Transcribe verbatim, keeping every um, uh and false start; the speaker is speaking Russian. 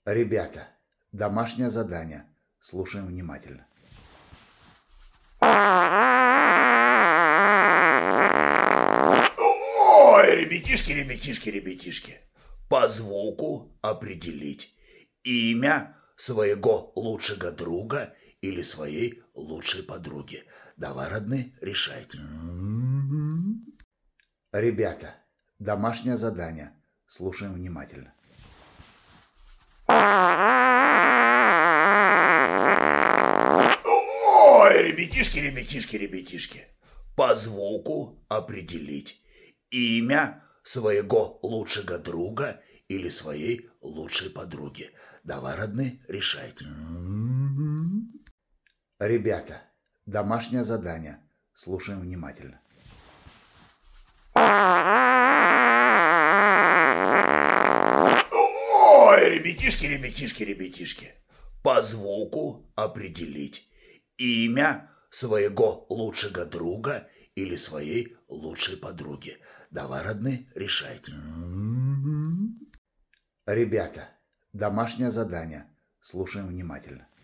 Ребята, домашнее задание. Слушаем внимательно. Ой, ребятишки, ребятишки, ребятишки, по звуку определить имя своего лучшего друга или своей лучшей подруги. Давай, родные, решайте. Ребята, домашнее задание. Слушаем внимательно. Ой, ребятишки, ребятишки, ребятишки, по звуку определить имя своего лучшего друга или своей лучшей подруги. Давай, родные, решайте. Ребята, домашнее задание. Слушаем внимательно. Ой, ребятишки, ребятишки, ребятишки, по звуку определить имя своего лучшего друга или своей лучшей подруги. Давай, родные, решайте. Ребята, домашнее задание. Слушаем внимательно.